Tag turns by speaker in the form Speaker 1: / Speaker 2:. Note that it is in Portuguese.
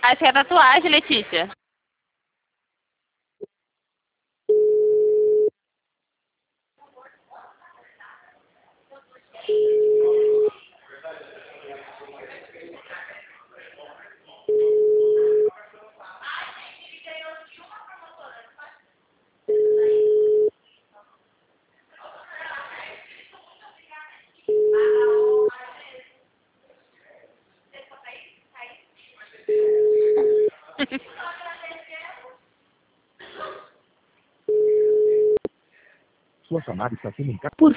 Speaker 1: Acho que é tatuagem, Letícia.
Speaker 2: Sua chamada está sendo encaminhada.
Speaker 1: Por